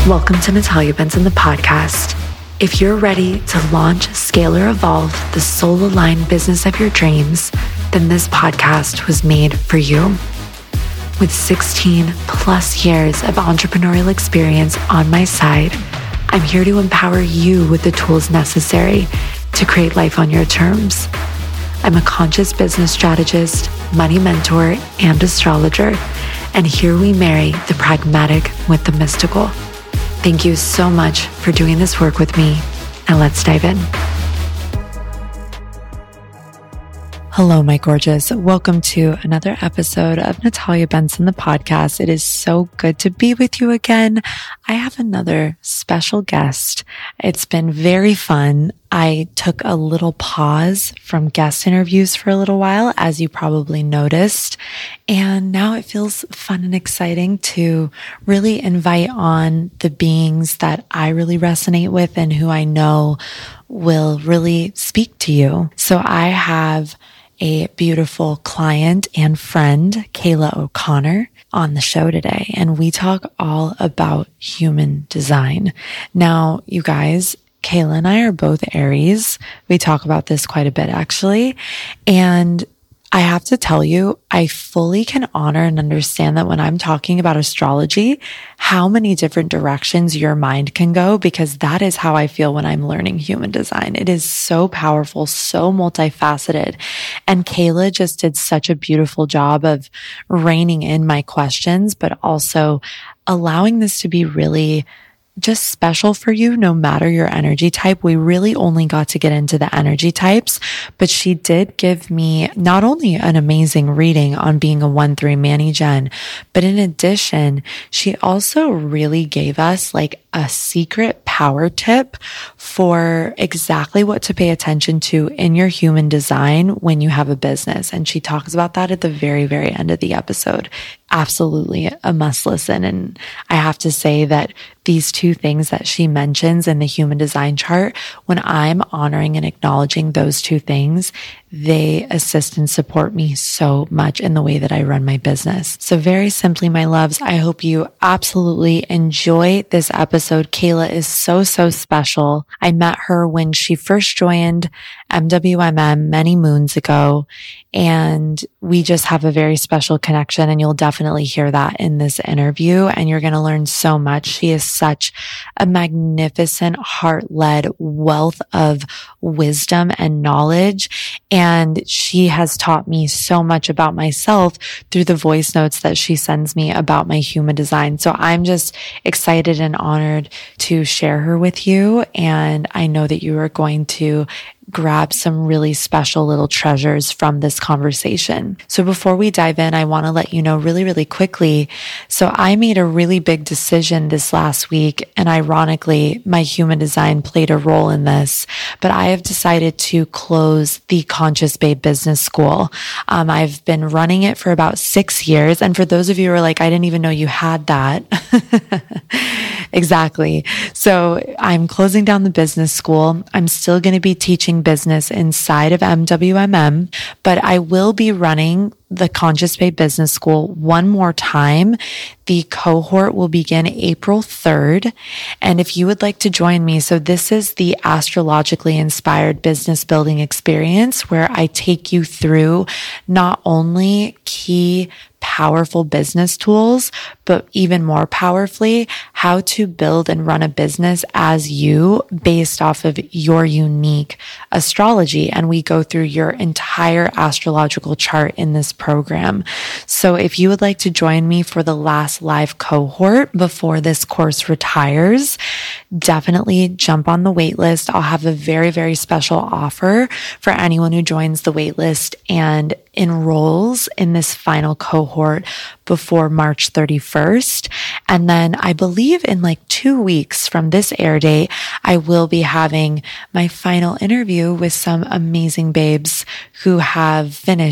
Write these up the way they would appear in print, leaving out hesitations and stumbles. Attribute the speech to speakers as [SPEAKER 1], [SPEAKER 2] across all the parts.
[SPEAKER 1] Welcome to Natalia Benson, the podcast. If you're ready to launch, scale, or evolve the soul-aligned business of your dreams, then this podcast was made for you. With 16 plus years of entrepreneurial experience on my side, I'm here to empower you with the tools necessary to create life on your terms. I'm a conscious business strategist, money mentor, and astrologer, and here we marry the pragmatic with the mystical. Thank you so much for doing this work with me. Now let's dive in. Hello, my gorgeous. Welcome to another episode of Natalia Benson, the podcast. It is so good to be with you again. I have another special guest. It's been very fun. I took a little pause from guest interviews for a little while, as you probably noticed. And now it feels fun and exciting to really invite on the beings that I really resonate with and who I know will really speak to you. So I have a beautiful client and friend, Kayla O'Connor, on the show today. And we talk all about human design. Now, you guys, Kayla and I are both Aries. We talk about this quite a bit, actually. And I have to tell you, I fully can honor and understand that when I'm talking about astrology, how many different directions your mind can go, because that is how I feel when I'm learning human design. It is so powerful, so multifaceted. And Kayla just did such a beautiful job of reining in my questions, but also allowing this to be really just special for you, no matter your energy type. We really only got to get into the energy types, but she did give me not only an amazing reading on being a 1-3 Manny Gen, but in addition, she also really gave us like a secret power tip for exactly what to pay attention to in your human design when you have a business. And she talks about that at the very, very end of the episode. Absolutely a must listen. And I have to say that these two things that she mentions in the human design chart, when I'm honoring and acknowledging those two things, they assist and support me so much in the way that I run my business. So very simply, my loves, I hope you absolutely enjoy this episode. Kayla is so special. I met her when she first joined MWMM many moons ago, and we just have a very special connection, and you'll definitely hear that in this interview, and you're going to learn so much. She is such a magnificent, heart-led wealth of wisdom and knowledge, and she has taught me so much about myself through the voice notes that she sends me about my human design. So I'm just excited and honored to share her with you, and I know that you are going to grab some really special little treasures from this conversation. So before we dive in, I want to let you know really quickly. So I made a really big decision this last week, and ironically, my human design played a role in this, but I have decided to close the Conscious Babe Business School. I've been running it for about 6 years. And for those of you who are like, I didn't even know you had that. Exactly. So I'm closing down the business school. I'm still going to be teaching business inside of MWMM, but I will be running the Conscious Babe Business School one more time. The cohort will begin April 3rd. And if you would like to join me, so this is the astrologically inspired business building experience where I take you through not only key powerful business tools, but even more powerfully, how to build and run a business as you based off of your unique astrology. And we go through your entire astrological chart in this program. So if you would like to join me for the last live cohort before this course retires, definitely jump on the wait list. I'll have a very special offer for anyone who joins the wait list and enrolls in this final cohort before March 31st. And then I believe in like 2 weeks from this air date, I will be having my final interview with some amazing babes who have finished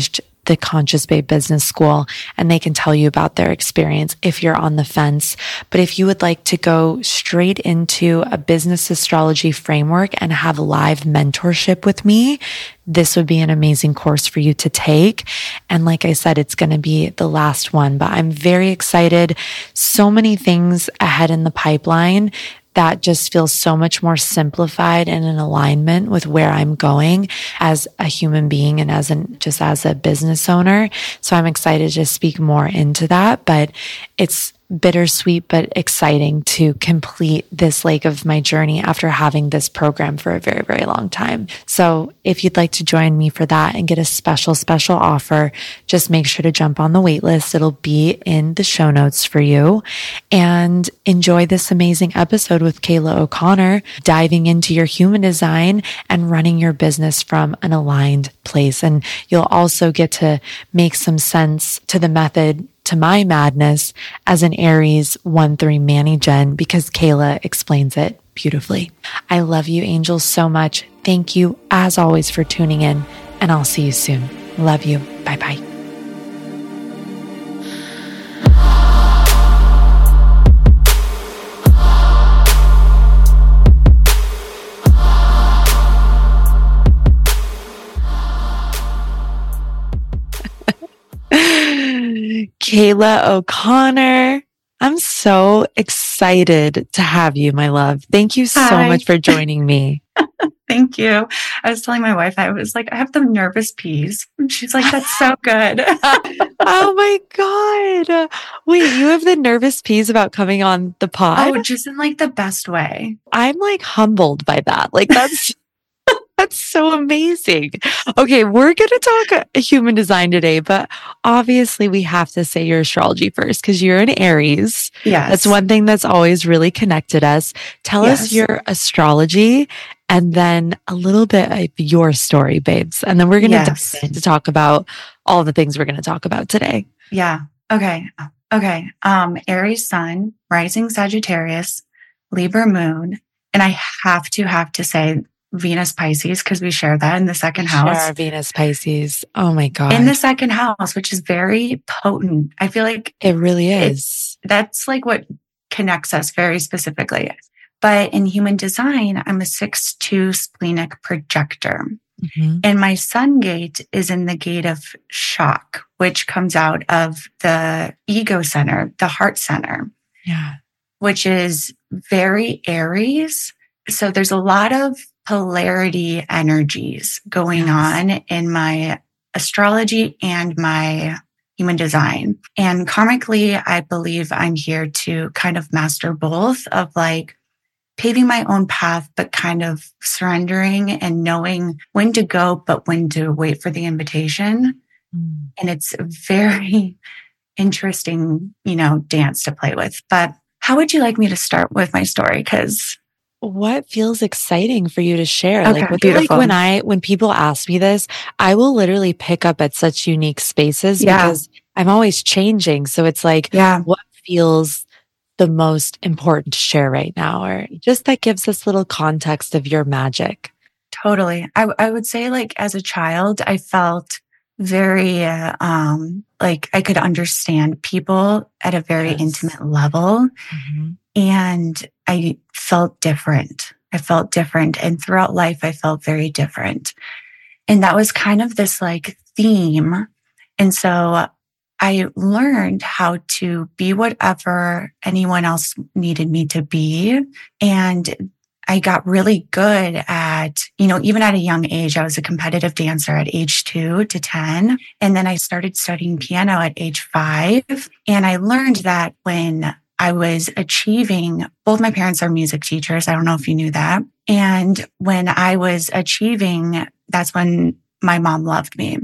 [SPEAKER 1] the Conscious Babe Business School, and they can tell you about their experience if you're on the fence. But if you would like to go straight into a business astrology framework and have live mentorship with me, this would be an amazing course for you to take. And like I said, it's going to be the last one, but I'm very excited. So many things ahead in the pipeline that just feels so much more simplified and in alignment with where I'm going as a human being and just as a business owner. So I'm excited to speak more into that, but it's bittersweet, but exciting to complete this leg of my journey after having this program for a very, very long time. So if you'd like to join me for that and get a special offer, just make sure to jump on the wait list. It'll be in the show notes for you, and enjoy this amazing episode with Kayla O'Connor, diving into your human design and running your business from an aligned place. And you'll also get to make some sense to the method to my madness as an Aries 1-3 Manny Gen, because Kayla explains it beautifully. I love you, angels, so much. Thank you, as always, for tuning in, and I'll see you soon. Love you. Bye-bye. Kayla O'Connor, I'm so excited to have you, my love. Thank you so much for joining me.
[SPEAKER 2] Thank you. I was telling my wife, I was like, I have the nervous peas. And she's like, that's so good.
[SPEAKER 1] Oh my God. Wait, you have the nervous peas about coming on the pod?
[SPEAKER 2] Oh, just in like the best way.
[SPEAKER 1] I'm like humbled by that. Like that's so amazing. Okay, we're going to talk human design today, but obviously we have to say your astrology first because you're an Aries.
[SPEAKER 2] Yes.
[SPEAKER 1] That's one thing that's always really connected us. Tell us your astrology and then a little bit of your story, babes. And then we're going to dive in to talk about all the things we're going to talk about today.
[SPEAKER 2] Yeah. Okay. Aries sun, rising Sagittarius, Libra moon. And I have to say Venus Pisces, because we share that in the second house.
[SPEAKER 1] Share Venus Pisces. Oh my God.
[SPEAKER 2] In the second house, which is very potent. I feel like
[SPEAKER 1] it really is.
[SPEAKER 2] That's like what connects us very specifically. But in human design, I'm a 6-2 splenic projector. Mm-hmm. And my sun gate is in the gate of shock, which comes out of the ego center, the heart center.
[SPEAKER 1] Yeah.
[SPEAKER 2] Which is very Aries. So there's a lot of polarity energies going on in my astrology and my human design. And karmically, I believe I'm here to kind of master both of like paving my own path, but kind of surrendering and knowing when to go, but when to wait for the invitation. Mm. And it's a very interesting, dance to play with. But how would you like me to start with my story? Because
[SPEAKER 1] what feels exciting for you to share?
[SPEAKER 2] Okay,
[SPEAKER 1] when people ask me this, I will literally pick up at such unique spaces because I'm always changing. So it's like, what feels the most important to share right now? Or just that gives us little context of your magic.
[SPEAKER 2] Totally. I would say like as a child, I felt very, like I could understand people at a very intimate level. Mm-hmm. And I felt different. And throughout life, I felt very different. And that was kind of this like theme. And so I learned how to be whatever anyone else needed me to be. And I got really good at, even at a young age, I was a competitive dancer at age 2 to 10. And then I started studying piano at age 5. And I learned that when I was achieving, both my parents are music teachers. I don't know if you knew that. And when I was achieving, that's when my mom loved me.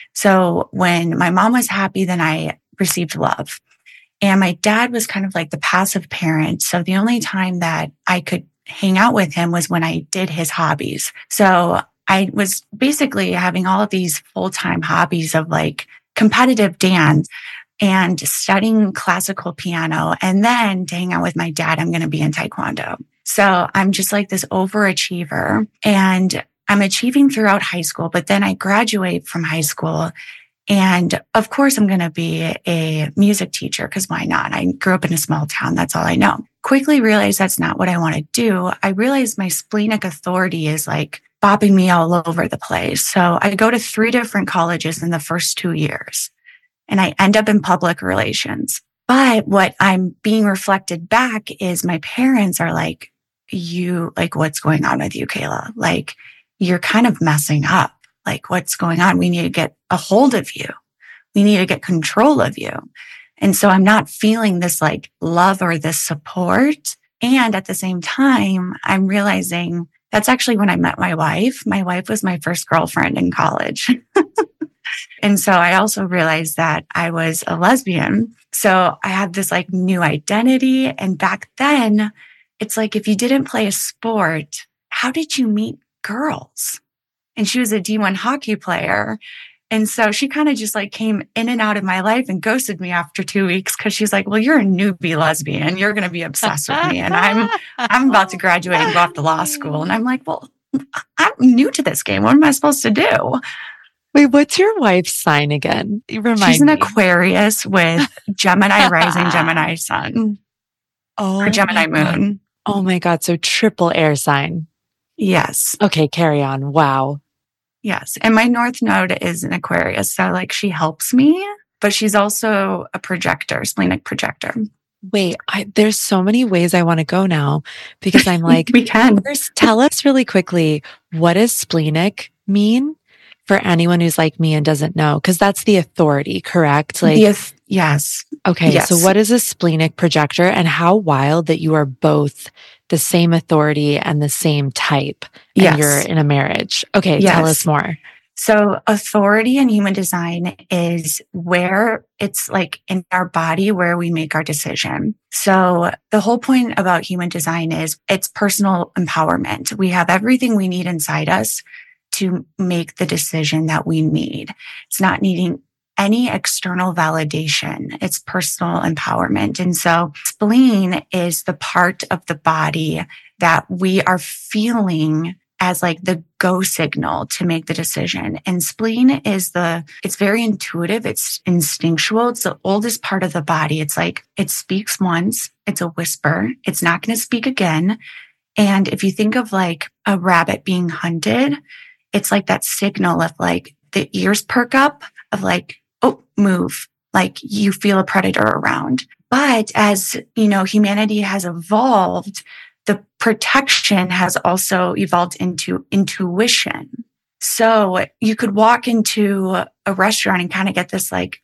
[SPEAKER 2] So when my mom was happy, then I received love. And my dad was kind of like the passive parent. So the only time that I could hang out with him was when I did his hobbies. So I was basically having all of these full-time hobbies of like competitive dance and studying classical piano. And then to hang out with my dad, I'm going to be in Taekwondo. So I'm just like this overachiever and I'm achieving throughout high school, but then I graduate from high school And of course, I'm going to be a music teacher because why not? I grew up in a small town. That's all I know. Quickly realized that's not what I want to do. I realized my splenic authority is like bopping me all over the place. So I go to 3 different colleges in the first 2 years and I end up in public relations. But what I'm being reflected back is my parents are like, what's going on with you, Kayla? Like, you're kind of messing up. Like, what's going on? We need to get a hold of you. We need to get control of you. And so I'm not feeling this like love or this support. And at the same time, I'm realizing that's actually when I met my wife. My wife was my first girlfriend in college. And so I also realized that I was a lesbian. So I had this like new identity. And back then, it's like, if you didn't play a sport, how did you meet girls? And she was a D1 hockey player. And so she kind of just like came in and out of my life and ghosted me after 2 weeks because she's like, well, you're a newbie lesbian. You're going to be obsessed with me. And I'm about to graduate and go off to law school. And I'm like, well, I'm new to this game. What am I supposed to do?
[SPEAKER 1] Wait, what's your wife's sign again?
[SPEAKER 2] She's an Aquarius with Gemini rising, Gemini sun. Or Gemini moon.
[SPEAKER 1] Oh my God. So triple air sign.
[SPEAKER 2] Yes.
[SPEAKER 1] Okay, carry on. Wow.
[SPEAKER 2] Yes. And my North Node is an Aquarius. So like she helps me, but she's also a projector, splenic projector.
[SPEAKER 1] Wait, there's so many ways I want to go now because I'm like,
[SPEAKER 2] we can.
[SPEAKER 1] First, tell us really quickly, what does splenic mean for anyone who's like me and doesn't know? Because that's the authority, correct? Like,
[SPEAKER 2] yes.
[SPEAKER 1] Okay.
[SPEAKER 2] Yes.
[SPEAKER 1] So what is a splenic projector and how wild that you are both the same authority and the same type and you're in a marriage. Okay. Tell us more.
[SPEAKER 2] So authority in human design is where it's like in our body where we make our decision. So the whole point about human design is it's personal empowerment. We have everything we need inside us to make the decision that we need. It's not needing any external validation. It's personal empowerment. And so spleen is the part of the body that we are feeling as like the go signal to make the decision. And spleen is it's very intuitive. It's instinctual. It's the oldest part of the body. It's like, it speaks once. It's a whisper. It's not going to speak again. And if you think of like a rabbit being hunted, it's like that signal of like the ears perk up of like, oh, move. Like you feel a predator around. But as, humanity has evolved, the protection has also evolved into intuition. So you could walk into a restaurant and kind of get this like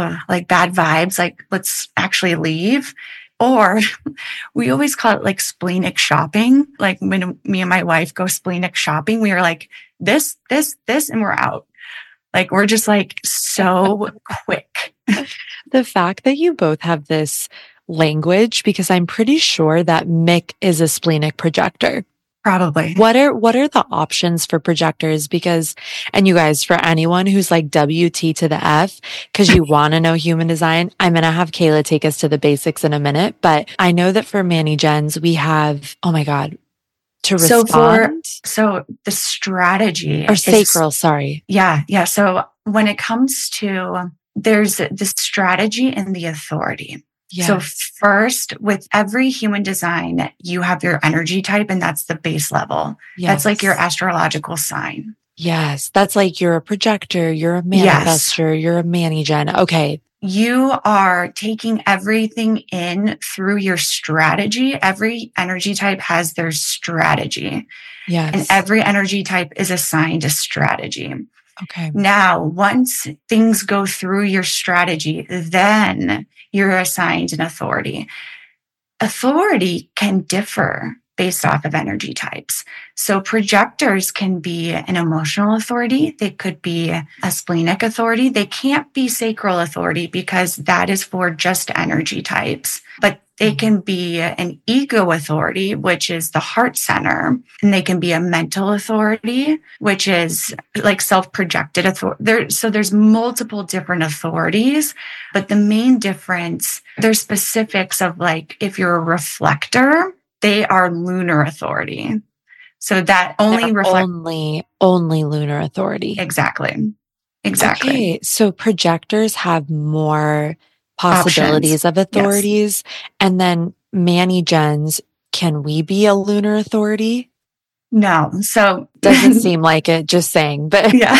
[SPEAKER 2] bad vibes, like let's actually leave. Or we always call it like splenic shopping. Like when me and my wife go splenic shopping, we are like this, and we're out. Like we're just like so quick.
[SPEAKER 1] The fact that you both have this language, because I'm pretty sure that Mick is a splenic projector.
[SPEAKER 2] Probably.
[SPEAKER 1] What are the options for projectors? Because, and you guys, for anyone who's like WT to the F, because you want to know human design, I'm going to have Kayla take us to the basics in a minute. But I know that for Manny Gens, we have, oh my God, to respond.
[SPEAKER 2] So the strategy.
[SPEAKER 1] Or sacral, sorry.
[SPEAKER 2] Yeah. So when it comes to, there's the strategy and the authority. Yes. So first, with every human design, you have your energy type, and that's the base level. Yes. That's like your astrological sign.
[SPEAKER 1] Yes. That's like you're a projector, you're a manifestor, you're a Manny Gen. Okay.
[SPEAKER 2] You are taking everything in through your strategy. Every energy type has their strategy.
[SPEAKER 1] Yes.
[SPEAKER 2] And every energy type is assigned a strategy.
[SPEAKER 1] Okay.
[SPEAKER 2] Now, once things go through your strategy, then you're assigned an authority. Authority can differ based off of energy types. So projectors can be an emotional authority. They could be a splenic authority. They can't be sacral authority because that is for just energy types. But they can be an ego authority, which is the heart center. And they can be a mental authority, which is like self-projected authority. So there's multiple different authorities, but the main difference, there's specifics of like, if you're a reflector, they are lunar authority. So that only
[SPEAKER 1] only lunar authority.
[SPEAKER 2] Exactly. Exactly.
[SPEAKER 1] Okay. So projectors have more possibilities of authorities. Yes. And then Manny Gens, can we be a lunar authority?
[SPEAKER 2] No. So
[SPEAKER 1] doesn't seem like it, just saying, but
[SPEAKER 2] yeah.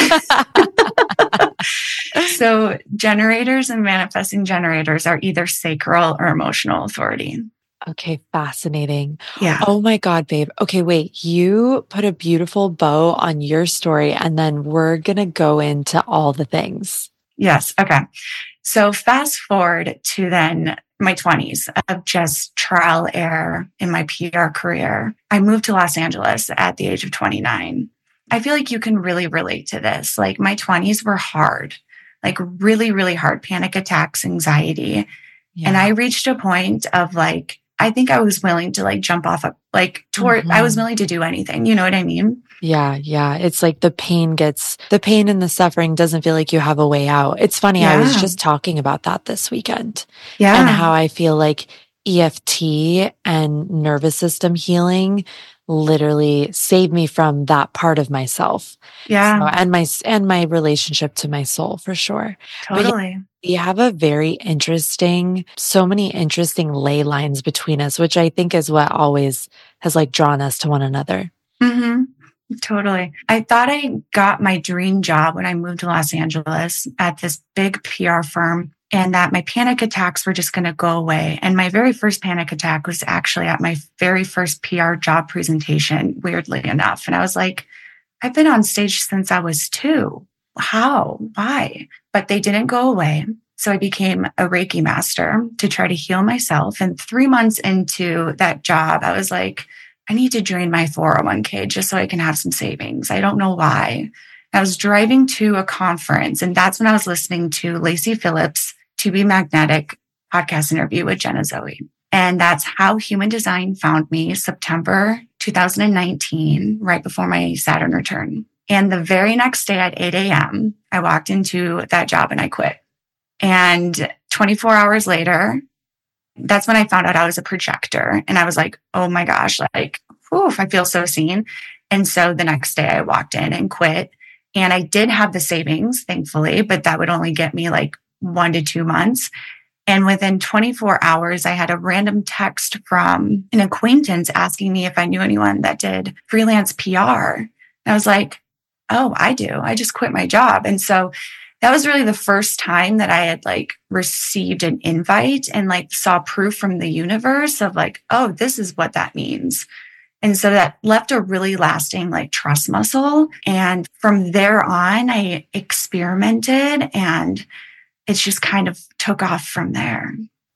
[SPEAKER 2] So generators and manifesting generators are either sacral or emotional authority.
[SPEAKER 1] Okay, fascinating.
[SPEAKER 2] Yeah.
[SPEAKER 1] Oh my God, babe. Okay, wait, you put a beautiful bow on your story and then we're going to go into all the things.
[SPEAKER 2] Yes. Okay. So fast forward to then my 20s of just trial error in my PR career. I moved to Los Angeles at the age of 29. I feel like you can really relate to this. Like my 20s were hard, like really, really hard, panic attacks, anxiety. Yeah. And I reached a point of like, I think I was willing to like jump off I was willing to do anything. You know what I mean?
[SPEAKER 1] Yeah. Yeah. It's like the pain and the suffering doesn't feel like you have a way out. It's funny. Yeah. I was just talking about that this weekend. Yeah. And how I feel like EFT and nervous system healing literally saved me from that part of myself. Yeah. So, and my relationship to my soul for sure.
[SPEAKER 2] Totally.
[SPEAKER 1] We have so many interesting ley lines between us, which I think is what always has like drawn us to one another.
[SPEAKER 2] Mm-hmm. Totally. I thought I got my dream job when I moved to Los Angeles at this big PR firm, and that my panic attacks were just going to go away. And my very first panic attack was actually at my very first PR job presentation, weirdly enough. And I was like, I've been on stage since I was 2. How? Why? But they didn't go away. So I became a Reiki master to try to heal myself. And 3 months into that job, I was like, I need to drain my 401k just so I can have some savings. I don't know why. I was driving to a conference, and that's when I was listening to Lacy Phillips' To Be Magnetic podcast interview with Jenna Zoe. And that's how Human Design found me, September 2019, right before my Saturn return. And the very next day at 8 a.m., I walked into that job and I quit. And 24 hours later, that's when I found out I was a projector. And I was like, oh my gosh, like, oof, I feel so seen. And so the next day I walked in and quit. And I did have the savings, thankfully, but that would only get me like 1 to 2 months. And within 24 hours, I had a random text from an acquaintance asking me if I knew anyone that did freelance PR. And I was like, oh, I do. I just quit my job. And so that was really the first time that I had like received an invite and like saw proof from the universe of like, oh, this is what that means. And so that left a really lasting like trust muscle. And from there on, I experimented and it's just kind of took off from there.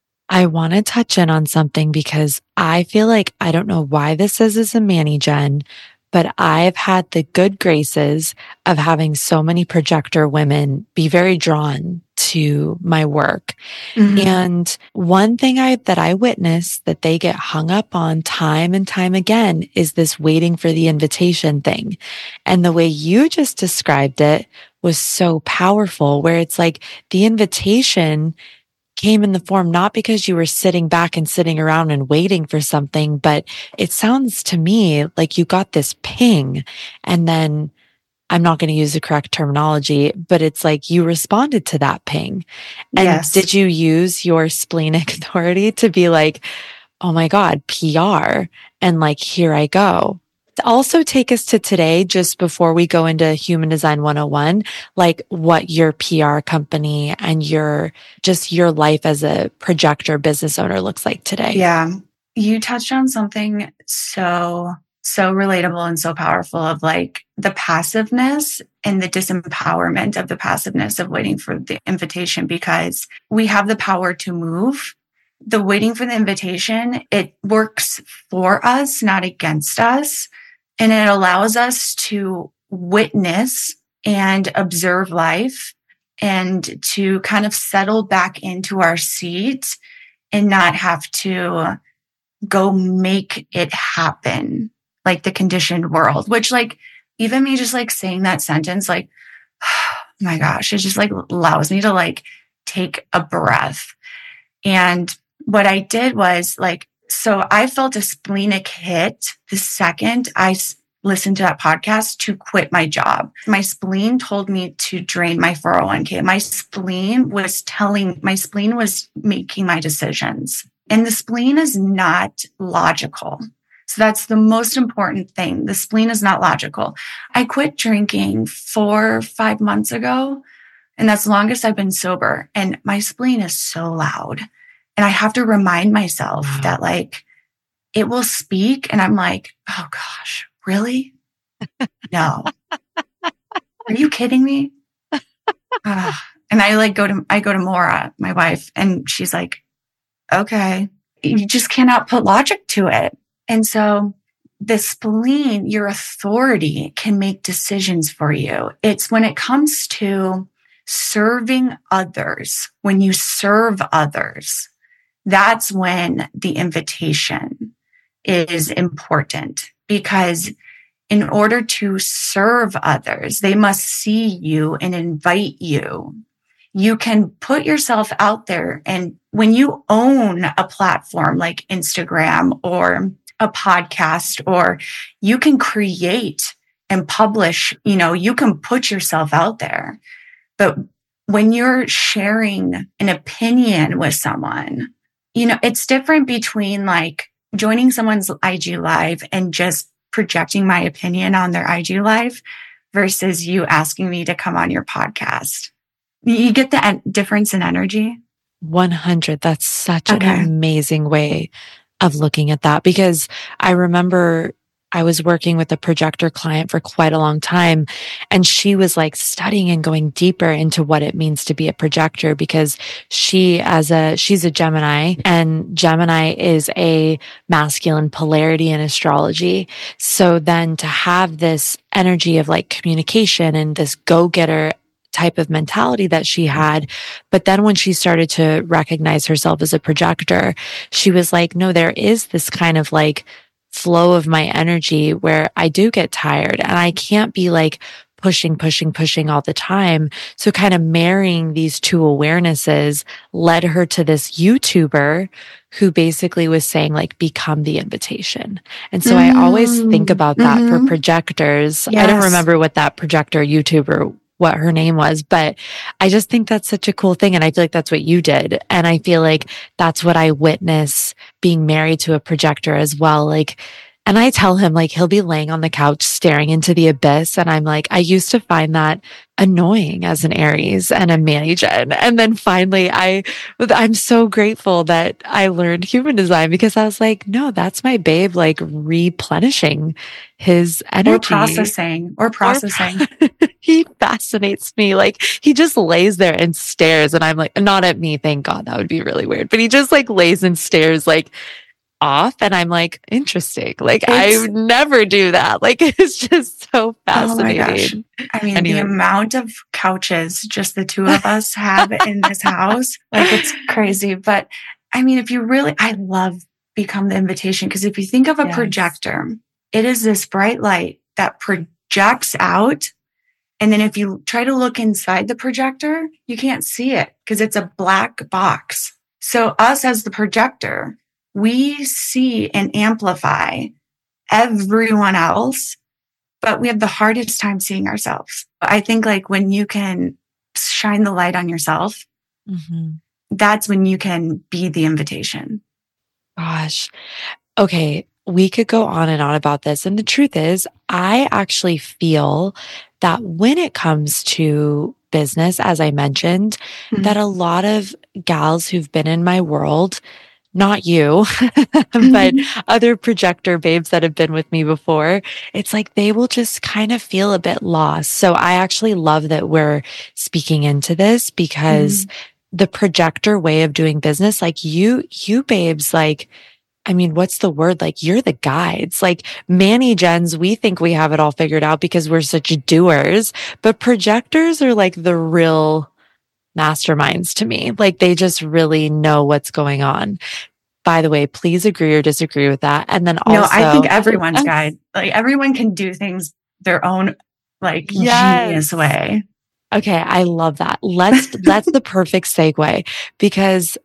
[SPEAKER 1] I want to touch in on something because I feel like, I don't know why this is as a Manny Gen, but I've had the good graces of having so many projector women be very drawn to my work. Mm-hmm. And one thing that I witness that they get hung up on time and time again is this waiting for the invitation thing. And the way you just described it was so powerful, where it's like the invitation came in the form, not because you were sitting back and sitting around and waiting for something, but it sounds to me like you got this ping and then I'm not going to use the correct terminology, but it's like you responded to that ping. And yes. Did you use your splenic authority to be like, oh my God, PR, and like, here I go? Also take us to today, just before we go into Human Design 101, like what your PR company and your life as a projector business owner looks like today.
[SPEAKER 2] Yeah. You touched on something so relatable and so powerful of like the passiveness and the disempowerment of the passiveness of waiting for the invitation, because we have the power to move. The waiting for the invitation, it works for us, not against us. And it allows us to witness and observe life and to kind of settle back into our seat and not have to go make it happen like the conditioned world, which like even me just like saying that sentence, like, oh my gosh, it just like allows me to like take a breath. And what I did was like, so I felt a splenic hit the second I listened to that podcast to quit my job. My spleen told me to drain my 401k. My spleen was making my decisions. And the spleen is not logical. So that's the most important thing. The spleen is not logical. I quit drinking 4 or 5 months ago, and that's the longest I've been sober. And my spleen is so loud. And I have to remind myself that like, it will speak. And I'm like, oh gosh, really? No. Are you kidding me? And I go to Maura, my wife, and she's like, okay, you just cannot put logic to it. And so the spleen, your authority, can make decisions for you. It's when it comes to serving others, when you serve others, that's when the invitation is important, because in order to serve others, they must see you and invite you. You can put yourself out there. And when you own a platform like Instagram or a podcast, or you can create and publish, you can put yourself out there. But when you're sharing an opinion with someone, it's different between like joining someone's IG live and just projecting my opinion on their IG live versus you asking me to come on your podcast. You get the difference in energy?
[SPEAKER 1] 100. That's such an amazing way of looking at that, because I remember I was working with a projector client for quite a long time, and she was like studying and going deeper into what it means to be a projector, because she's a Gemini, and Gemini is a masculine polarity in astrology. So then to have this energy of like communication and this go-getter type of mentality that she had. But then when she started to recognize herself as a projector, she was like, no, there is this kind of like flow of my energy where I do get tired and I can't be like pushing all the time. So kind of marrying these two awarenesses led her to this YouTuber who basically was saying like, become the invitation. And so I always think about that for projectors. Yes. I don't remember what that projector YouTuber what her name was, but I just think that's such a cool thing. And I feel like that's what you did. And I feel like that's what I witness being married to a projector as well. Like, and I tell him like, he'll be laying on the couch staring into the abyss. And I'm like, I used to find that annoying as an Aries and a Mani-Gen. And then finally I'm so grateful that I learned human design, because I was like, no, that's my babe, like replenishing his energy.
[SPEAKER 2] Or processing.
[SPEAKER 1] He fascinates me. Like he just lays there and stares, and I'm like, not at me, thank God, that would be really weird. But he just like lays and stares like off, and I'm like, interesting. Like I would never do that. Like it's just so fascinating.
[SPEAKER 2] Oh my gosh. I mean, the amount of couches just the two of us have in this house, like it's crazy. But I mean, I love Become the Invitation, because if you think of a projector, it is this bright light that projects out. And then if you try to look inside the projector, you can't see it because it's a black box. So us as the projector, we see and amplify everyone else, but we have the hardest time seeing ourselves. I think like when you can shine the light on yourself, that's when you can be the invitation.
[SPEAKER 1] Gosh. Okay. We could go on and on about this. And the truth is, I actually feel that when it comes to business, as I mentioned, that a lot of gals who've been in my world, not you, but other projector babes that have been with me before, it's like they will just kind of feel a bit lost. So I actually love that we're speaking into this, because the projector way of doing business, like you babes, like, I mean, what's the word? Like you're the guides. Like Mani-Gens, we think we have it all figured out because we're such doers, but projectors are like the real masterminds to me. Like they just really know what's going on. By the way, please agree or disagree with that. And then also,
[SPEAKER 2] no, I think everyone's guide. Like everyone can do things their own, like genius way.
[SPEAKER 1] Okay. I love that. That's the perfect segue, because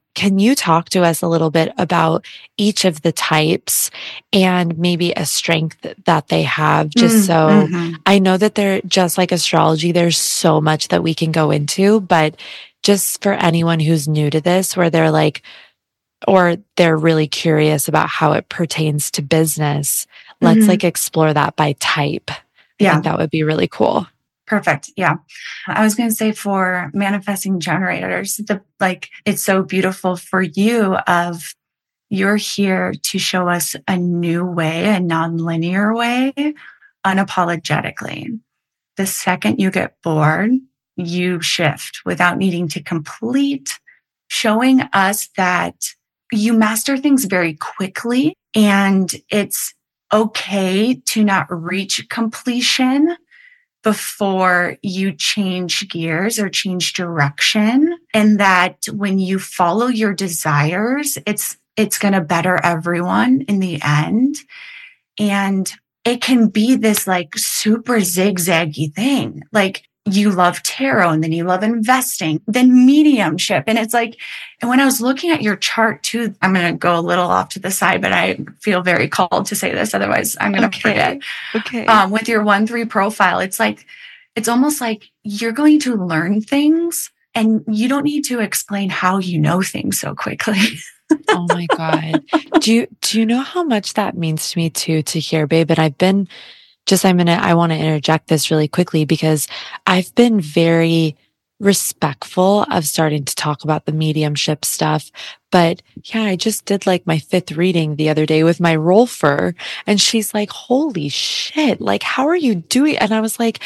[SPEAKER 1] can you talk to us a little bit about each of the types and maybe a strength that they have? Just so I know that they're just like astrology, there's so much that we can go into, but just for anyone who's new to this, where they're like, or they're really curious about how it pertains to business, let's like explore that by type. I think that would be really cool.
[SPEAKER 2] Perfect. Yeah. I was going to say for manifesting generators, it's so beautiful for you of you're here to show us a new way, a non-linear way, unapologetically. The second you get bored, you shift without needing to complete, showing us that you master things very quickly and it's okay to not reach completion before you change gears or change direction. And that when you follow your desires, it's going to better everyone in the end. And it can be this like super zigzaggy thing. Like you love tarot and then you love investing, then mediumship. And it's like, and when I was looking at your chart too, I'm going to go a little off to the side, but I feel very called to say this. Otherwise I'm going to forget.
[SPEAKER 1] Okay.
[SPEAKER 2] With your 1-3 profile, it's like, it's almost like you're going to learn things and you don't need to explain how you know things so quickly.
[SPEAKER 1] Oh my God. Do you know how much that means to me too, to hear, babe? And I want to interject this really quickly because I've been very respectful of starting to talk about the mediumship stuff. But yeah, I just did like my 5th reading the other day with my Rolfer and she's like, holy shit, like, how are you doing? And I was like,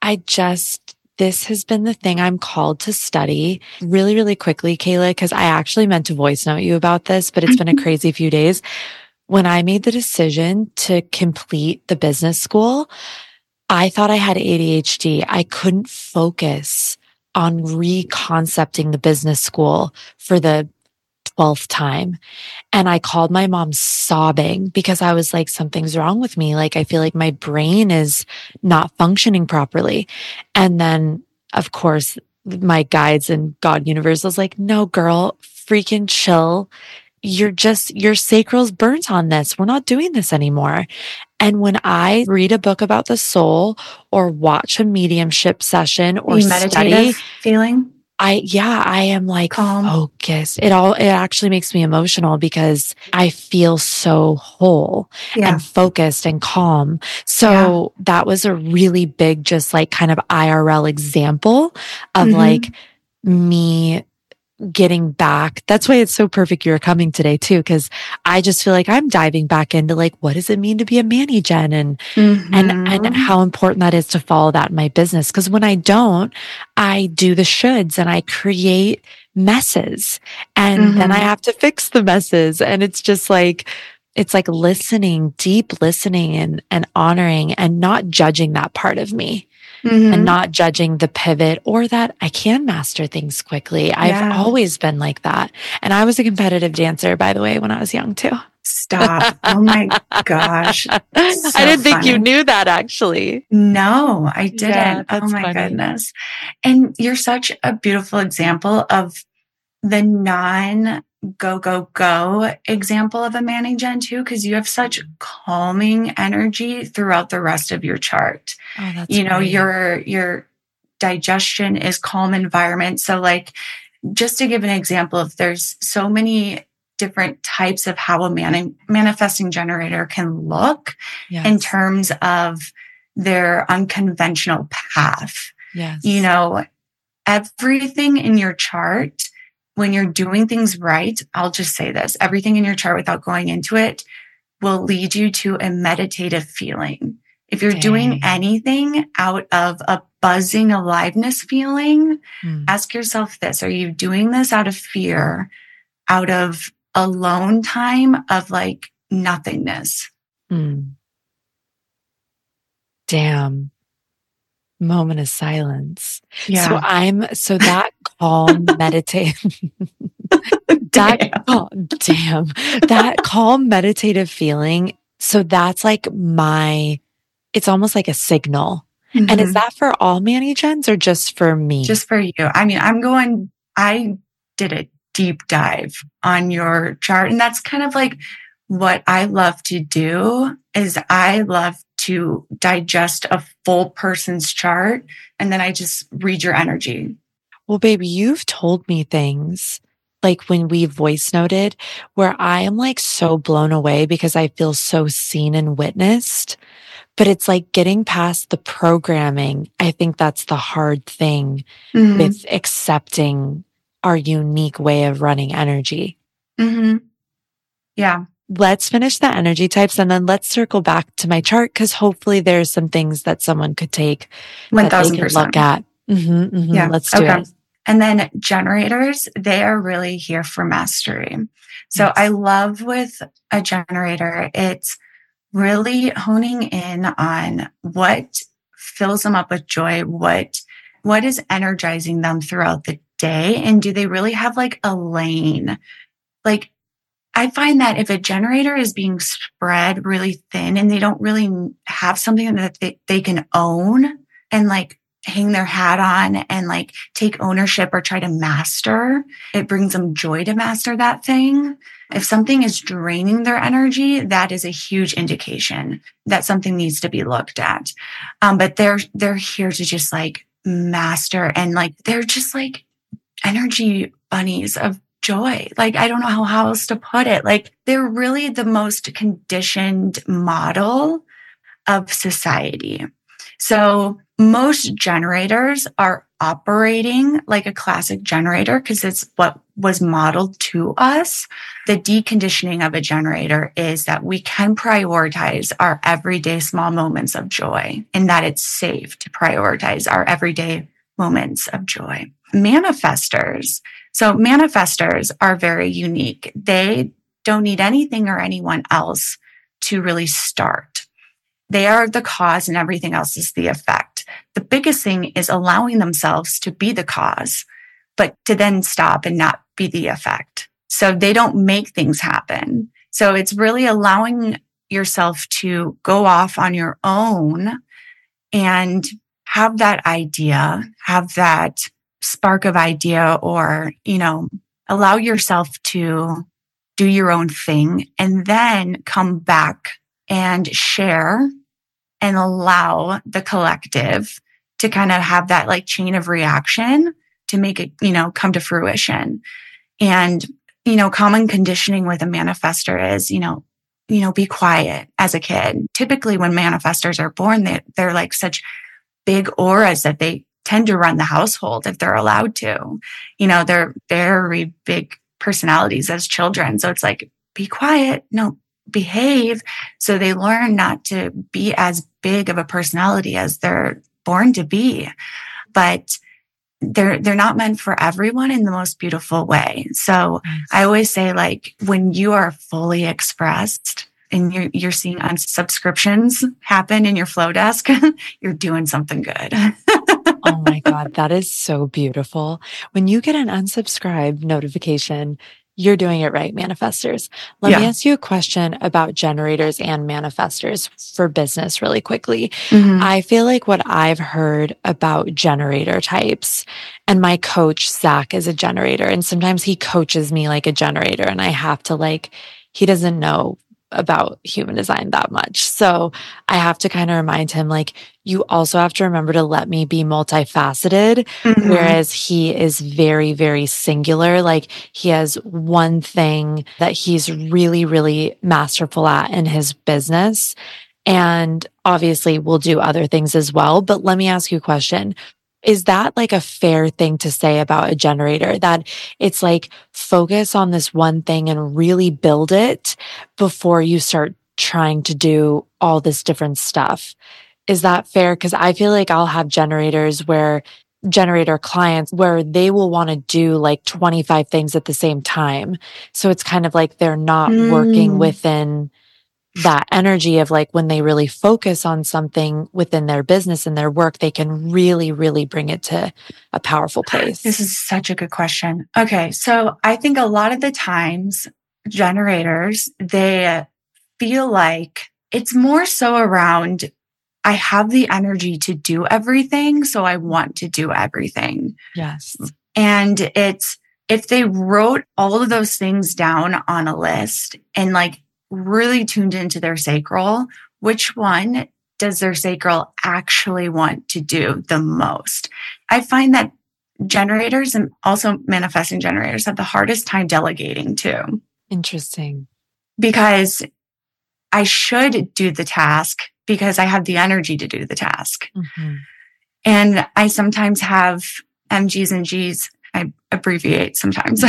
[SPEAKER 1] this has been the thing I'm called to study really, really quickly, Kayla, because I actually meant to voice note you about this, but it's been a crazy few days. When I made the decision to complete the business school, I thought I had ADHD. I couldn't focus on reconcepting the business school for the 12th time. And I called my mom sobbing because I was like, something's wrong with me. Like, I feel like my brain is not functioning properly. And then, of course, my guides and God universe was like, no, girl, freaking chill. Your sacral's burnt on this. We're not doing this anymore. And when I read a book about the soul or watch a mediumship session or study,
[SPEAKER 2] feeling,
[SPEAKER 1] I am like
[SPEAKER 2] calm,
[SPEAKER 1] focused. It actually makes me emotional because I feel so whole and focused and calm. So that was a really big, just like kind of IRL example of like me getting back. That's why it's so perfect you're coming today too, because I just feel like I'm diving back into like, what does it mean to be a Manny Gen and how important that is to follow that in my business. Because when I don't, I do the shoulds and I create messes and then I have to fix the messes. And it's just like, it's like listening, deep listening and honoring and not judging that part of me. And not judging the pivot or that I can master things quickly. I've always been like that. And I was a competitive dancer, by the way, when I was young too.
[SPEAKER 2] Stop. Oh my gosh. So
[SPEAKER 1] I didn't think you knew that actually.
[SPEAKER 2] No, I didn't.
[SPEAKER 1] Yeah,
[SPEAKER 2] oh my
[SPEAKER 1] funny.
[SPEAKER 2] Goodness. And you're such a beautiful example of the go example of a Manny Gen too, because you have such calming energy throughout the rest of your chart.
[SPEAKER 1] Oh, that's great.
[SPEAKER 2] Your digestion is calm environment. So like, just to give an example of there's so many different types of how a manifesting generator can look in terms of their unconventional path.
[SPEAKER 1] Yes.
[SPEAKER 2] Everything in your chart, when you're doing things right, I'll just say this, everything in your chart without going into it will lead you to a meditative feeling. If you're doing anything out of a buzzing aliveness feeling, ask yourself this, are you doing this out of fear, out of alone time of like nothingness?
[SPEAKER 1] Damn. Moment of silence.
[SPEAKER 2] Yeah.
[SPEAKER 1] So that calm meditative, that calm meditative feeling. So that's like it's almost like a signal. And is that for all Manny Gens or just for me?
[SPEAKER 2] Just for you. I mean, I did a deep dive on your chart. And that's kind of like what I love to do is I love to digest a full person's chart. And then I just read your energy.
[SPEAKER 1] Well, baby, you've told me things like when we voice noted where I am like so blown away because I feel so seen and witnessed. But it's like getting past the programming. I think that's the hard thing with accepting our unique way of running energy.
[SPEAKER 2] Yeah.
[SPEAKER 1] Let's finish the energy types and then let's circle back to my chart because hopefully there's some things that someone could take
[SPEAKER 2] 1000%.
[SPEAKER 1] that they could look at. Yeah. Let's do it.
[SPEAKER 2] And then generators, they are really here for mastery. So I love with a generator, it's really honing in on what fills them up with joy, what is energizing them throughout the day, and do they really have like a lane? Like I find that if a generator is being spread really thin and they don't really have something that they can own and like hang their hat on and like take ownership or try to master, it brings them joy to master that thing. If something is draining their energy, that is a huge indication that something needs to be looked at. But they're here to just like master and like, they're just like energy bunnies of joy. Like, I don't know how else to put it. Like, they're really the most conditioned model of society. So most generators are operating like a classic generator because it's what was modeled to us. The deconditioning of a generator is that we can prioritize our everyday small moments of joy and that it's safe to prioritize our everyday moments of joy. Manifestors. So manifestors are very unique. They don't need anything or anyone else to really start. They are the cause and everything else is the effect. The biggest thing is allowing themselves to be the cause, but to then stop and not be the effect. So they don't make things happen. So it's really allowing yourself to go off on your own and have that idea, have that spark of idea, or, allow yourself to do your own thing and then come back and share and allow the collective to kind of have that like chain of reaction to make it, come to fruition. And, common conditioning with a manifestor is, be quiet as a kid. Typically when manifestors are born, they're like such big auras that they tend to run the household if they're allowed to. They're very big personalities as children. So it's like, be quiet, no, behave. So they learn not to be as big of a personality as they're born to be. But they're not meant for everyone in the most beautiful way. So I always say, like, when you are fully expressed and you're seeing unsubscriptions happen in your flow desk, you're doing something good.
[SPEAKER 1] Oh my God, that is so beautiful. When you get an unsubscribe notification, you're doing it right, manifestors. Let me ask you a question about generators and manifestors for business really quickly. I feel like what I've heard about generator types, and my coach, Zach, is a generator, and sometimes he coaches me like a generator, and I have to he doesn't know about human design that much. So I have to kind of remind him, you also have to remember to let me be multifaceted, whereas he is very, very singular. He has one thing that he's really, really masterful at in his business. And obviously we'll do other things as well. But let me ask you a question. Is that a fair thing to say about a generator, that it's focus on this one thing and really build it before you start trying to do all this different stuff? Is that fair? Because I feel like I'll have generator clients where they will want to do 25 things at the same time. So it's kind of they're not working within that energy of when they really focus on something within their business and their work, they can really, really bring it to a powerful place.
[SPEAKER 2] This is such a good question. Okay. So I think a lot of the times generators, they feel like it's more so around, I have the energy to do everything, so I want to do everything.
[SPEAKER 1] Yes.
[SPEAKER 2] And it's if they wrote all of those things down on a list and like really tuned into their sacral, which one does their sacral actually want to do the most? I find that generators and also manifesting generators have the hardest time delegating too.
[SPEAKER 1] Interesting.
[SPEAKER 2] Because I should do the task because I have the energy to do the task. Mm-hmm. And I sometimes have MGs and Gs, I abbreviate sometimes,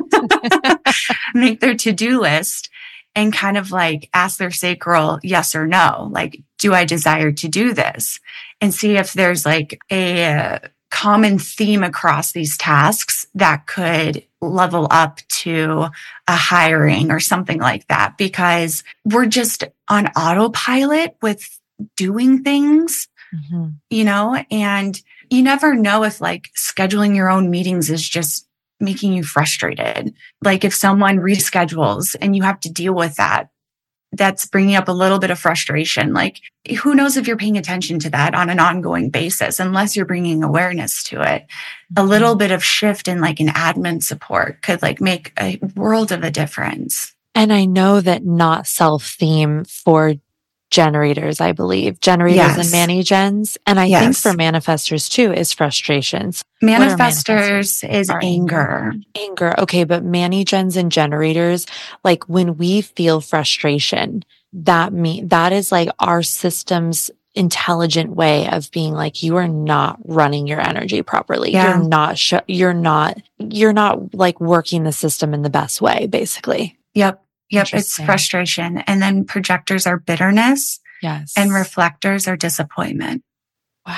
[SPEAKER 2] make their to-do list and kind of like ask their sacral yes or no. Like, do I desire to do this? And see if there's like a common theme across these tasks that could level up to a hiring or something like that, because we're just on autopilot with doing things, mm-hmm. you know, and you never know if like scheduling your own meetings is just making you frustrated. Like if someone reschedules and you have to deal with that, that's bringing up a little bit of frustration. Like, who knows if you're paying attention to that on an ongoing basis, unless you're bringing awareness to it. A little bit of shift in like an admin support could like make a world of a difference.
[SPEAKER 1] And I know that not self-theme for generators, I believe, generators and mani-gens. And I think for manifestors too is frustrations.
[SPEAKER 2] Manifestors is anger.
[SPEAKER 1] Anger. Okay. But mani-gens and generators, like when we feel frustration, that is like our system's intelligent way of being like, you are not running your energy properly. Yeah. You're not like working the system in the best way, basically.
[SPEAKER 2] Yep. It's frustration. And then projectors are bitterness.
[SPEAKER 1] Yes.
[SPEAKER 2] And reflectors are disappointment.
[SPEAKER 1] Wow.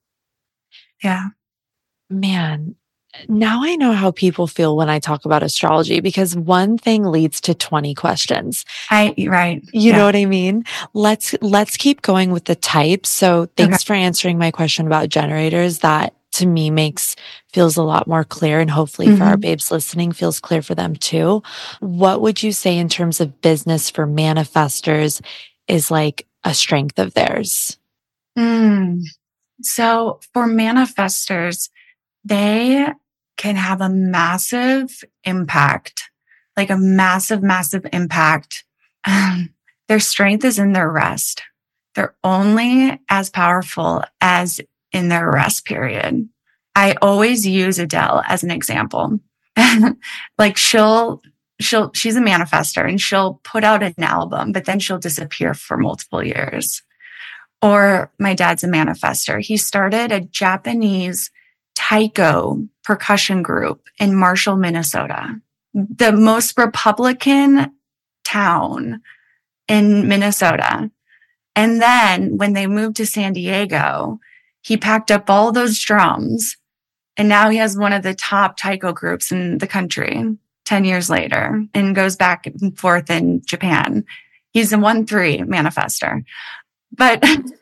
[SPEAKER 2] Yeah.
[SPEAKER 1] Man, now I know how people feel when I talk about astrology, because one thing leads to 20 questions.
[SPEAKER 2] Right.
[SPEAKER 1] You know what I mean? Let's keep going with the types. So thanks for answering my question about generators. That to me feels a lot more clear, and hopefully for our babes listening feels clear for them too. What would you say in terms of business for manifestors is like a strength of theirs?
[SPEAKER 2] So for manifestors, they can have a massive impact, like a massive, massive impact. Their strength is in their rest. They're only as powerful as in their rest period. I always use Adele as an example. Like she's a manifestor and she'll put out an album, but then she'll disappear for multiple years. Or my dad's a manifestor. He started a Japanese taiko percussion group in Marshall, Minnesota, the most Republican town in Minnesota. And then when they moved to San Diego, he packed up all those drums, and now he has one of the top taiko groups in the country 10 years later and goes back and forth in Japan. He's a 1-3 manifestor. But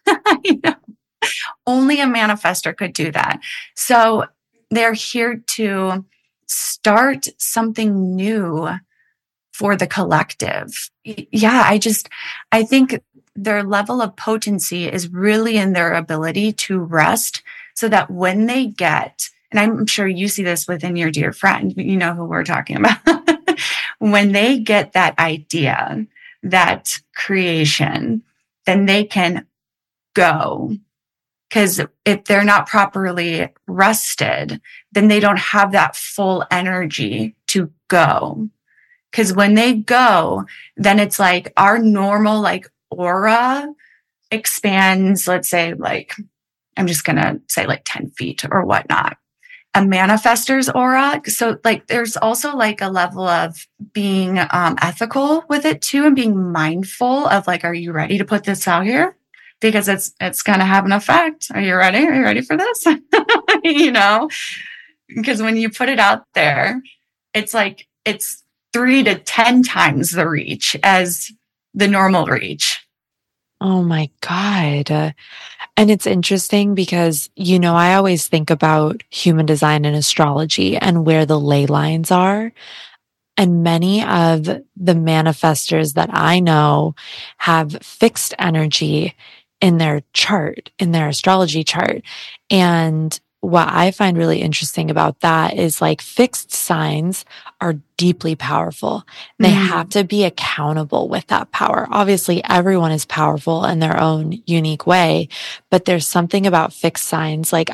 [SPEAKER 2] only a manifestor could do that. So they're here to start something new for the collective. Yeah, I think their level of potency is really in their ability to rest, so that when they get, and I'm sure you see this within your dear friend, you know who we're talking about, when they get that idea, that creation, then they can go. Because if they're not properly rested, then they don't have that full energy to go. Because when they go, then it's like our normal like aura expands, let's say like, I'm just going to say like 10 feet or whatnot. A manifestor's aura. So like there's also like a level of being ethical with it too, and being mindful of like, are you ready to put this out here? Because it's going to have an effect. Are you ready? Are you ready for this? Because when you put it out there, it's like, it's 3 to 10 times the reach as the normal reach.
[SPEAKER 1] Oh my God. And it's interesting because, I always think about human design and astrology and where the ley lines are. And many of the manifestors that I know have fixed energy in their chart, in their astrology chart. And what I find really interesting about that is like fixed signs are deeply powerful. They have to be accountable with that power. Obviously, everyone is powerful in their own unique way, but there's something about fixed signs. Like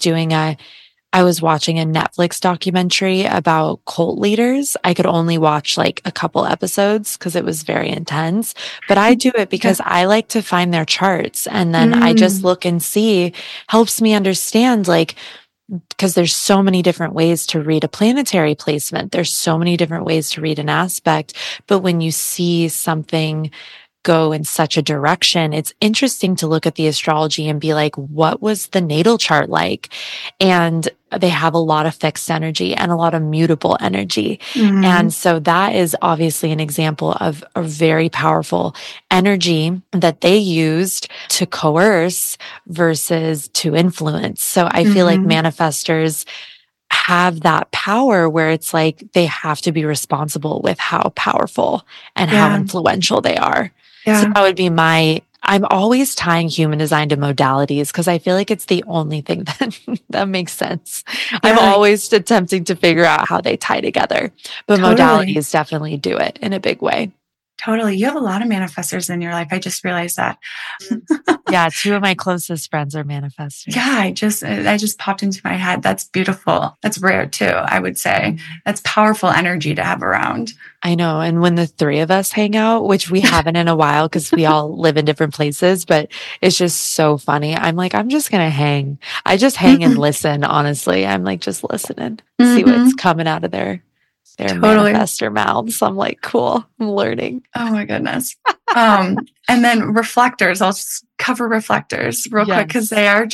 [SPEAKER 1] I was watching a Netflix documentary about cult leaders. I could only watch like a couple episodes because it was very intense, but I do it because I like to find their charts and then I just look and see, helps me understand like, because there's so many different ways to read a planetary placement. There's so many different ways to read an aspect, but when you see something go in such a direction, it's interesting to look at the astrology and be like, what was the natal chart like? And they have a lot of fixed energy and a lot of mutable energy. And so that is obviously an example of a very powerful energy that they used to coerce versus to influence. So I feel like manifestors have that power where it's like they have to be responsible with how powerful and how influential they are. So that would be I'm always tying human design to modalities because I feel like it's the only thing that makes sense. I'm always attempting to figure out how they tie together, but modalities definitely do it in a big way.
[SPEAKER 2] Totally. You have a lot of manifestors in your life. I just realized that.
[SPEAKER 1] Yeah. 2 of my closest friends are manifestors.
[SPEAKER 2] Yeah. I just popped into my head. That's beautiful. That's rare too, I would say. That's powerful energy to have around.
[SPEAKER 1] I know. And when the 3 of us hang out, which we haven't in a while because we all live in different places, but it's just so funny. I'm like, I'm just going to hang. I just hang and listen. Honestly, I'm like, just listening, see what's coming out of their manifestor mouths. I'm like, cool. I'm learning.
[SPEAKER 2] Oh my goodness. And then reflectors. I'll just cover reflectors real quick because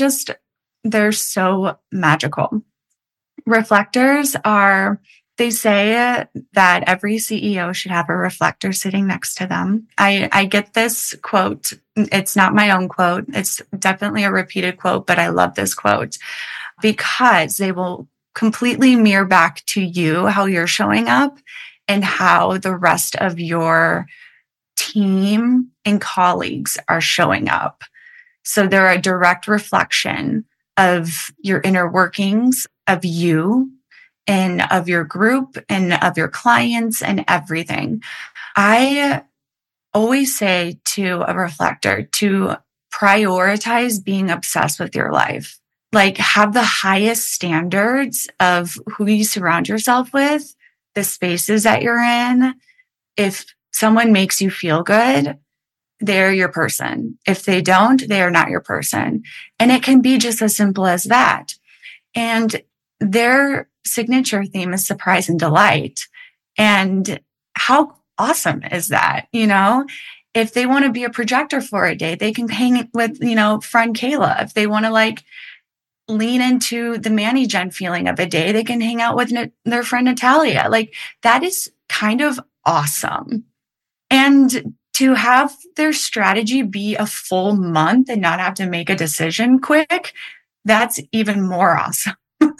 [SPEAKER 2] they're so magical. Reflectors they say that every CEO should have a reflector sitting next to them. I get this quote. It's not my own quote. It's definitely a repeated quote, but I love this quote because they will completely mirror back to you how you're showing up and how the rest of your team and colleagues are showing up. So they're a direct reflection of your inner workings, of you and of your group and of your clients and everything. I always say to a reflector to prioritize being obsessed with your life. Like have the highest standards of who you surround yourself with, the spaces that you're in. If someone makes you feel good, they're your person. If they don't, they are not your person. And it can be just as simple as that. And their signature theme is surprise and delight. And how awesome is that? You know, if they want to be a projector for a day, they can hang with, friend Kayla. If they want to like lean into the Manny Gen feeling of a day, they can hang out with their friend Natalia. Like that is kind of awesome. And to have their strategy be a full month and not have to make a decision quick, that's even more awesome.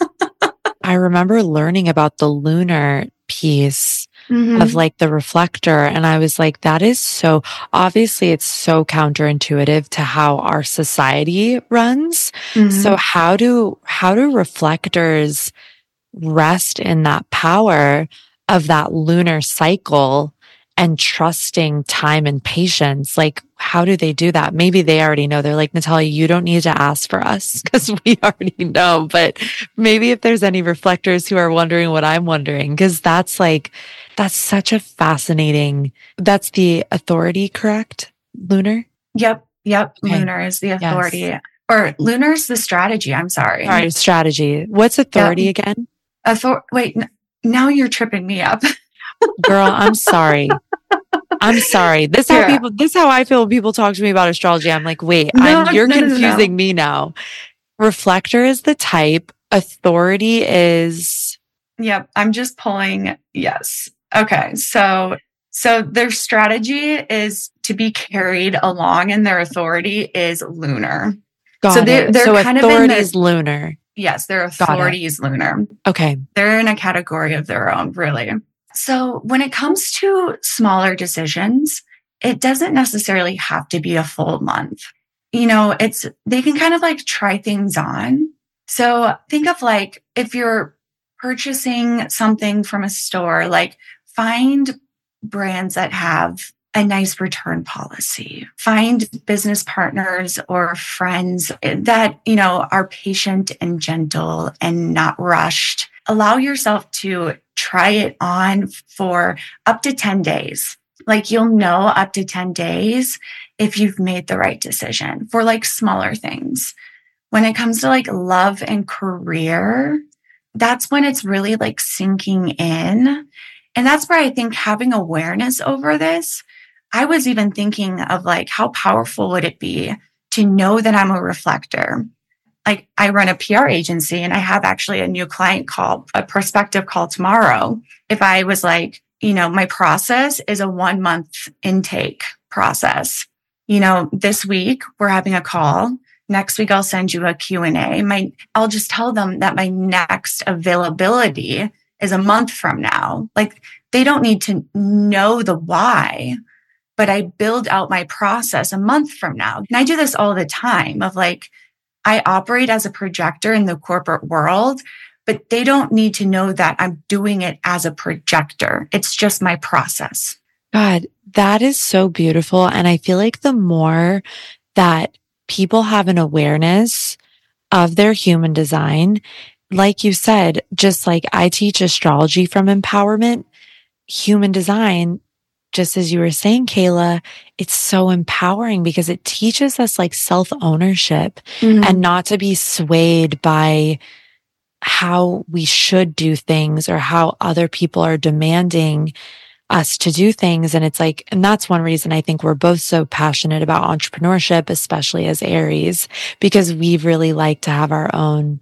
[SPEAKER 1] I remember learning about the lunar piece of like the reflector. And I was like, that is so obviously it's so counterintuitive to how our society runs. So how do reflectors rest in that power of that lunar cycle and trusting time and patience? Like, how do they do that? Maybe they already know. They're like, Natalia, you don't need to ask for us because we already know. But maybe if there's any reflectors who are wondering what I'm wondering, because that's such a fascinating, that's the authority, correct? Lunar?
[SPEAKER 2] Yep. Okay. Lunar is the authority. Yes. Or lunar is the strategy. I'm sorry.
[SPEAKER 1] Sorry, strategy. What's authority again?
[SPEAKER 2] Wait, now you're tripping me up.
[SPEAKER 1] Girl, I'm sorry. I'm sorry. This is how I feel when people talk to me about astrology. I'm like, wait, you're confusing me now. Reflector is the type. Authority is.
[SPEAKER 2] Yep. I'm just pulling. Yes. Okay. So their strategy is to be carried along and their authority is lunar. They're kind
[SPEAKER 1] authority is lunar.
[SPEAKER 2] Yes. Their authority is lunar.
[SPEAKER 1] Okay.
[SPEAKER 2] They're in a category of their own, really. So when it comes to smaller decisions, it doesn't necessarily have to be a full month. They can kind of like try things on So think of like, if you're purchasing something from a store, like find brands that have a nice return policy. Find business partners or friends that, are patient and gentle and not rushed. Allow yourself to try it on for up to 10 days. Like you'll know up to 10 days if you've made the right decision for like smaller things. When it comes to like love and career, that's when it's really like sinking in. And that's where I think having awareness over this, I was even thinking of like, how powerful would it be to know that I'm a reflector? Like I run a PR agency and I have actually a new client call, a prospective call tomorrow. If I was like, my process is a 1 month intake process. This week we're having a call. Next week, I'll send you a Q&A. I'll just tell them that my next availability is a month from now. Like they don't need to know the why, but I build out my process a month from now. And I do this all the time of like, I operate as a projector in the corporate world, but they don't need to know that I'm doing it as a projector. It's just my process.
[SPEAKER 1] God, that is so beautiful. And I feel like the more that people have an awareness of their human design, like you said, just like I teach astrology from empowerment, human design, just as you were saying, Kayla, it's so empowering because it teaches us like self-ownership and not to be swayed by how we should do things or how other people are demanding us to do things. And it's like, and that's one reason I think we're both so passionate about entrepreneurship, especially as Aries, because we really like to have our own,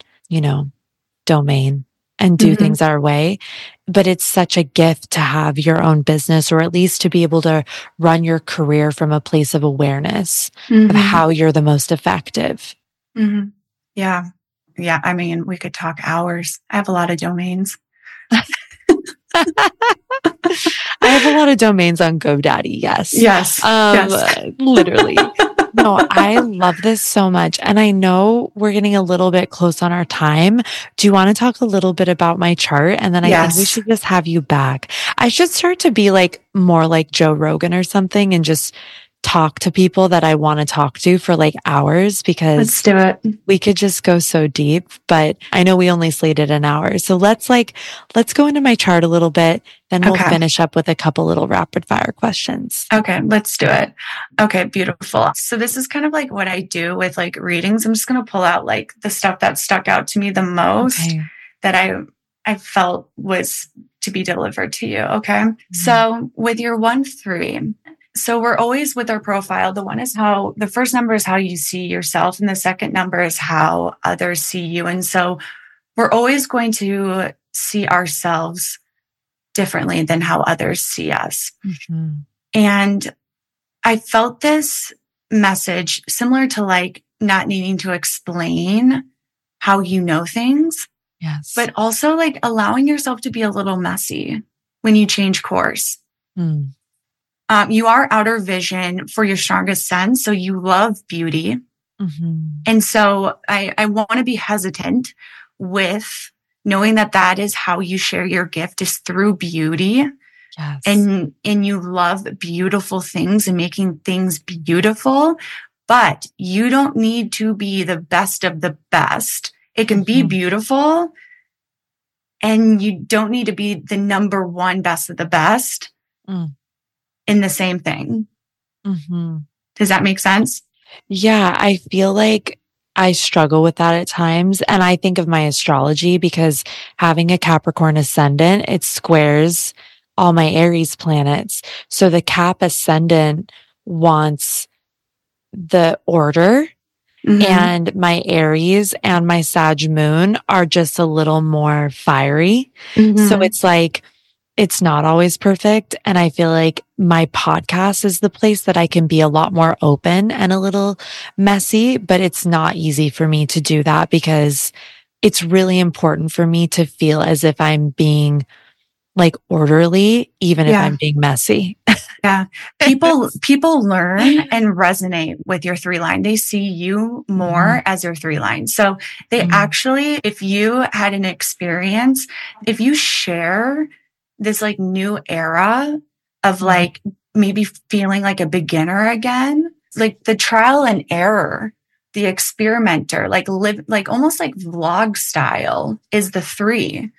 [SPEAKER 1] domain and do things our way. But it's such a gift to have your own business, or at least to be able to run your career from a place of awareness of how you're the most effective.
[SPEAKER 2] Yeah. Yeah. I mean, we could talk hours. I have a lot of domains.
[SPEAKER 1] I have a lot of domains on GoDaddy. Yes.
[SPEAKER 2] Yes.
[SPEAKER 1] Literally. No, I love this so much. And I know we're getting a little bit close on our time. Do you want to talk a little bit about my chart? And then I think we should just have you back. I should start to be like more like Joe Rogan or something and just talk to people that I want to talk to for like hours, because
[SPEAKER 2] let's do it.
[SPEAKER 1] We could just go so deep, but I know we only slated an hour. So let's go into my chart a little bit. Then we'll finish up with a couple little rapid fire questions.
[SPEAKER 2] Okay, let's do it. Okay, beautiful. So this is kind of like what I do with like readings. I'm just going to pull out like the stuff that stuck out to me the most that I felt was to be delivered to you. Okay. So with your 1-3, so we're always with our profile. The first number is how you see yourself, and the second number is how others see you. And so we're always going to see ourselves differently than how others see us. And I felt this message similar to like not needing to explain how you know things, but also like allowing yourself to be a little messy when you change course. You are outer vision for your strongest sense. So you love beauty. And so I want to be hesitant with knowing that is how you share your gift, is through beauty. And you love beautiful things and making things beautiful, but you don't need to be the best of the best. It can be beautiful, and you don't need to be the number one best of the best in the same thing. Does that make sense?
[SPEAKER 1] Yeah, I feel like I struggle with that at times. And I think of my astrology because having a Capricorn ascendant, it squares all my Aries planets. So the Cap ascendant wants the order, and my Aries and my Sag moon are just a little more fiery. So it's like, it's not always perfect. And I feel like my podcast is the place that I can be a lot more open and a little messy, but it's not easy for me to do that because it's really important for me to feel as if I'm being like orderly, even if I'm being messy.
[SPEAKER 2] Yeah. People learn and resonate with your 3-line. They see you more as your 3-line. So they actually, if you had an experience, if you share this like new era of like maybe feeling like a beginner again, like the trial and error, the experimenter, like live, like almost like vlog style is the 3.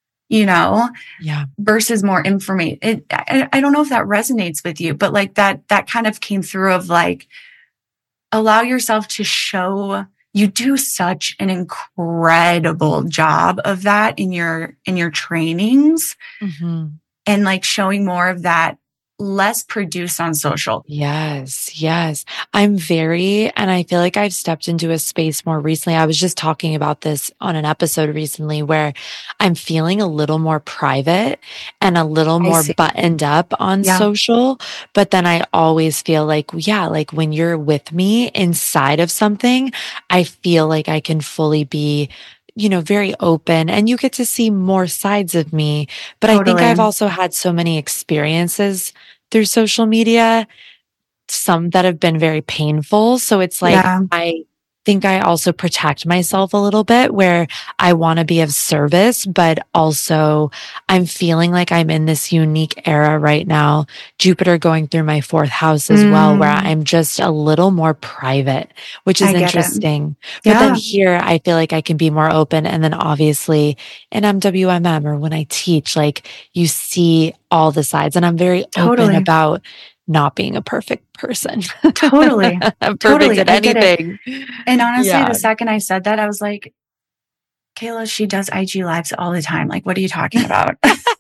[SPEAKER 2] Versus more information. I don't know if that resonates with you, but like that kind of came through of like, allow yourself to show. You do such an incredible job of that in your trainings, and like showing more of that, less produced on social.
[SPEAKER 1] Yes. And I feel like I've stepped into a space more recently. I was just talking about this on an episode recently where I'm feeling a little more private and a little more buttoned up on social. But then I always feel like, like when you're with me inside of something, I feel like I can fully be very open, and you get to see more sides of me. But I think I've also had so many experiences through social media, some that have been very painful. So it's like, I think I also protect myself a little bit where I want to be of service, but also I'm feeling like I'm in this unique era right now. Jupiter going through my 4th house as well, where I'm just a little more private, which is interesting. But then here I feel like I can be more open. And then obviously in MWMM or when I teach, like you see all the sides, and I'm very open about not being a perfect person.
[SPEAKER 2] Totally.
[SPEAKER 1] Perfect at anything.
[SPEAKER 2] And honestly, the second I said that, I was like, Kayla, she does IG lives all the time. Like, what are you talking about?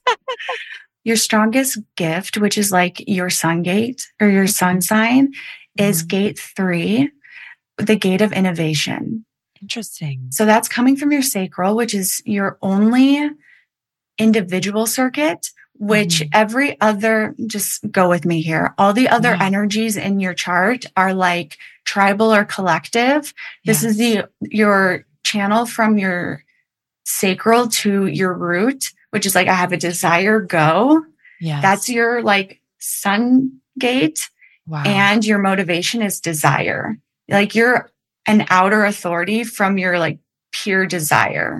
[SPEAKER 2] Your strongest gift, which is like your sun gate or your sun sign, is gate 3, the gate of innovation.
[SPEAKER 1] Interesting.
[SPEAKER 2] So that's coming from your sacral, which is your only individual circuit, which every other, just go with me here. All the other energies in your chart are like tribal or collective. This is your channel from your sacral to your root, which is like, I have a desire, go. That's your like sun gate. And your motivation is desire. Like you're an outer authority from your like pure desire.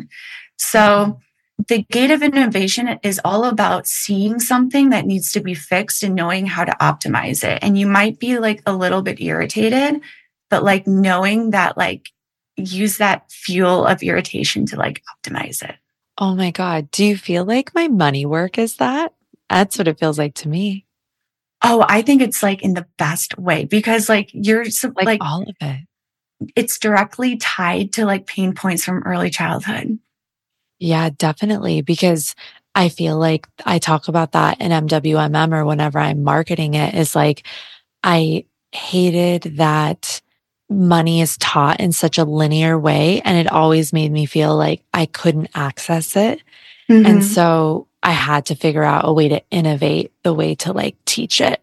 [SPEAKER 2] So the gate of innovation is all about seeing something that needs to be fixed and knowing how to optimize it. And you might be like a little bit irritated, but like knowing that, like use that fuel of irritation to like optimize it.
[SPEAKER 1] Oh my God. Do you feel like my money work is that? That's what it feels like to me.
[SPEAKER 2] Oh, I think it's like in the best way because like you're like
[SPEAKER 1] all of it.
[SPEAKER 2] It's directly tied to like pain points from early childhood.
[SPEAKER 1] Yeah, definitely. Because I feel like I talk about that in MWMM or whenever I'm marketing it, is like, I hated that money is taught in such a linear way. And it always made me feel like I couldn't access it. And so I had to figure out a way to innovate the way to like teach it.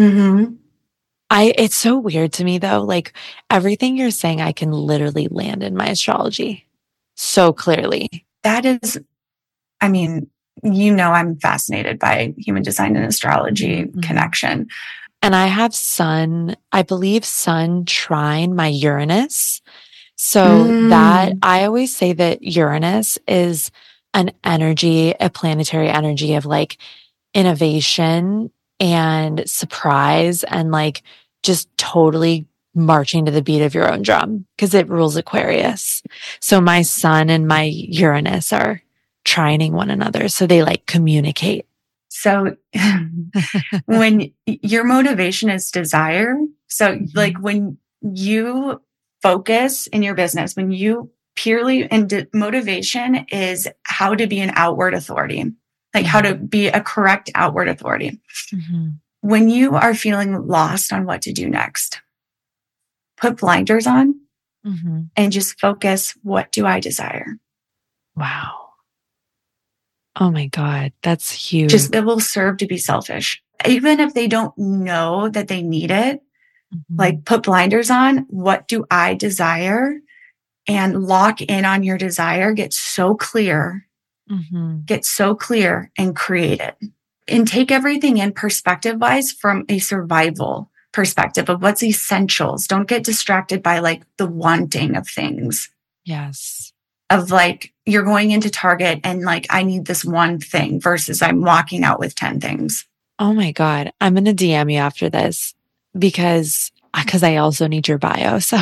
[SPEAKER 1] It's so weird to me though. Like everything you're saying, I can literally land in my astrology so clearly.
[SPEAKER 2] That is, I mean, I'm fascinated by human design and astrology connection.
[SPEAKER 1] And I have I believe sun trine my Uranus. So that I always say that Uranus is an energy, a planetary energy of like innovation and surprise and like just totally marching to the beat of your own drum because it rules Aquarius. So my sun and my Uranus are trining one another. So they like communicate.
[SPEAKER 2] So when your motivation is desire, so like when you focus in your business, when you purely, and motivation is how to be an outward authority, like how to be a correct outward authority. When you are feeling lost on what to do next, put blinders on and just focus. What do I desire?
[SPEAKER 1] Wow. Oh my God, that's huge.
[SPEAKER 2] It will serve to be selfish. Even if they don't know that they need it, like put blinders on. What do I desire? And lock in on your desire. Get so clear and create it. and take everything in perspective wise from a survival perspective of what's essentials. Don't get distracted by like the wanting of things.
[SPEAKER 1] Yes.
[SPEAKER 2] Of like, you're going into Target and like, I need this one thing versus I'm walking out with 10 things.
[SPEAKER 1] Oh my God. I'm going to DM you after this because I also need your bio. So,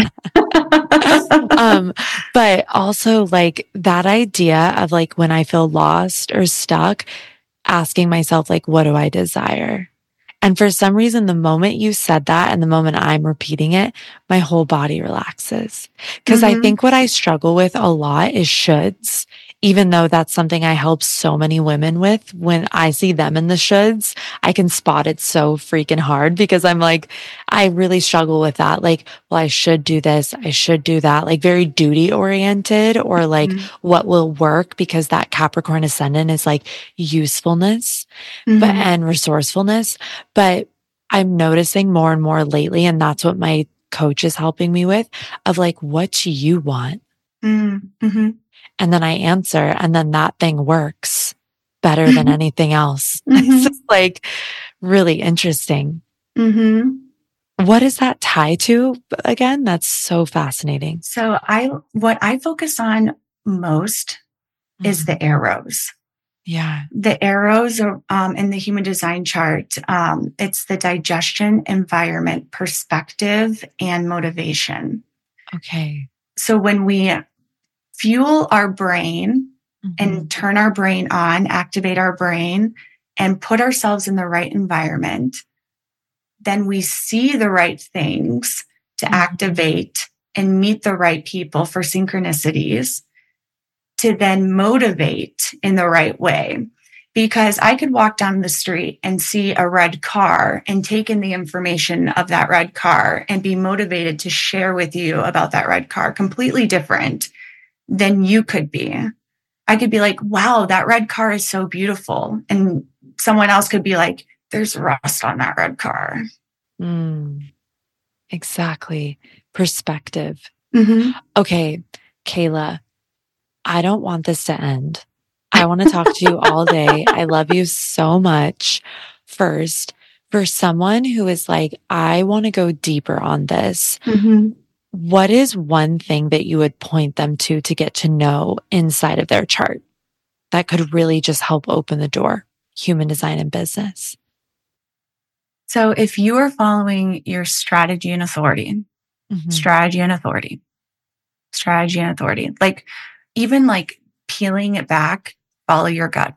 [SPEAKER 1] but also like that idea of like when I feel lost or stuck, asking myself, like, what do I desire? And for some reason, the moment you said that and the moment I'm repeating it, my whole body relaxes. Because I think what I struggle with a lot is shoulds, even though that's something I help so many women with. When I see them in the shoulds, I can spot it so freaking hard because I'm like, I really struggle with that. Like, well, I should do this. I should do that. Like very duty oriented or like what will work because that Capricorn ascendant is like usefulness, but and resourcefulness. But I'm noticing more and more lately, and that's what my coach is helping me with, of like, what do you want? And then I answer, and then that thing works better than anything else. It's just like really interesting. What does that tie to again? That's so fascinating.
[SPEAKER 2] So what I focus on most is the arrows.
[SPEAKER 1] Yeah.
[SPEAKER 2] The arrows are in the human design chart. It's the digestion, environment, perspective, and motivation.
[SPEAKER 1] Okay.
[SPEAKER 2] So when we fuel our brain and turn our brain on, activate our brain, and put ourselves in the right environment, then we see the right things to activate and meet the right people for synchronicities to then motivate in the right way. Because I could walk down the street and see a red car and take in the information of that red car and be motivated to share with you about that red car, completely different than you could be. I could be like, wow, that red car is so beautiful. And someone else could be like, there's rust on that red car.
[SPEAKER 1] Exactly. Perspective. Okay, Kayla, I don't want this to end. I want to talk to you all day. I love you so much. First, for someone who is like, I want to go deeper on this, what is one thing that you would point them to get to know inside of their chart that could really just help open the door, human design and business?
[SPEAKER 2] So if you are following your strategy and authority, like even like peeling it back, follow your gut,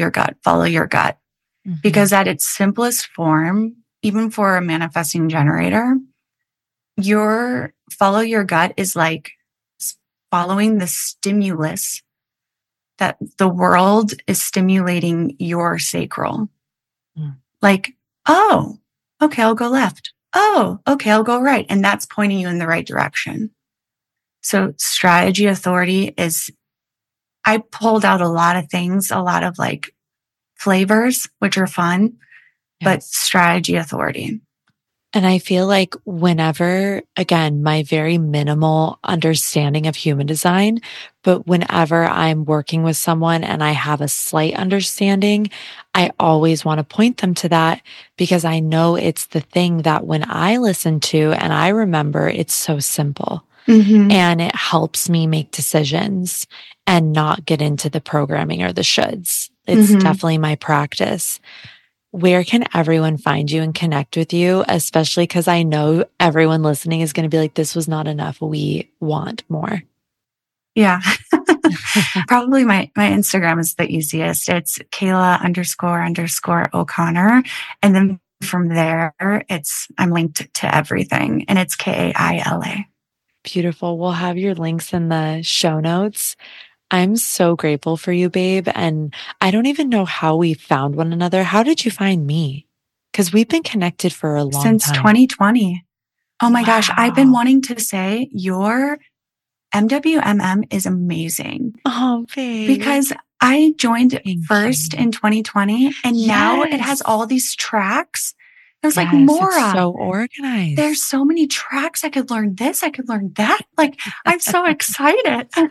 [SPEAKER 2] because at its simplest form, even for a manifesting generator, your follow your gut is like following the stimulus that the world is stimulating your sacral. Like, oh, okay, I'll go left. Oh, okay, I'll go right. And that's pointing you in the right direction. So strategy authority is, I pulled out a lot of things, a lot of like flavors, which are fun, but strategy authority.
[SPEAKER 1] And I feel like whenever, again, my very minimal understanding of human design, but whenever I'm working with someone and I have a slight understanding, I always want to point them to that because I know it's the thing that when I listen to and I remember, it's so simple and it helps me make decisions and not get into the programming or the shoulds. It's definitely my practice. Where can everyone find you and connect with you? Especially because I know everyone listening is going to be like, this was not enough. We want more.
[SPEAKER 2] Yeah. Probably my Instagram is the easiest. It's Kayla__O'Connor. And then from there, I'm linked to everything and it's Kaila.
[SPEAKER 1] Beautiful. We'll have your links in the show notes. I'm so grateful for you, babe. And I don't even know how we found one another. How did you find me? Because we've been connected for a long time.
[SPEAKER 2] Since 2020. Oh my gosh. I've been wanting to say your MWMM is amazing.
[SPEAKER 1] Oh, babe.
[SPEAKER 2] Because I joined first in 2020 and now it has all these tracks. I was like, Maura,
[SPEAKER 1] it's so organized.
[SPEAKER 2] There's so many tracks. I could learn this. I could learn that. Like, I'm so excited.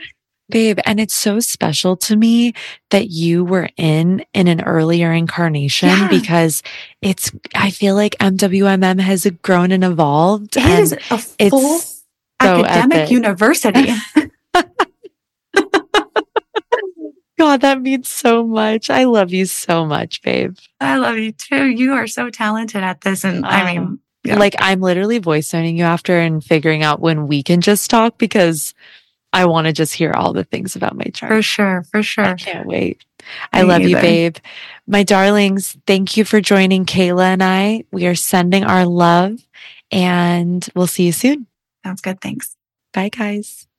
[SPEAKER 1] Babe, and it's so special to me that you were in an earlier incarnation because I feel like MWMM has grown and evolved.
[SPEAKER 2] It is a full academic university.
[SPEAKER 1] God, that means so much. I love you so much, babe.
[SPEAKER 2] I love you too. You are so talented at this. And
[SPEAKER 1] like I'm literally voice noting you after and figuring out when we can just talk because I want to just hear all the things about my chart.
[SPEAKER 2] For sure.
[SPEAKER 1] I can't wait. I love you, babe. My darlings, thank you for joining Kayla and I. We are sending our love and we'll see you soon.
[SPEAKER 2] Sounds good. Thanks.
[SPEAKER 1] Bye, guys.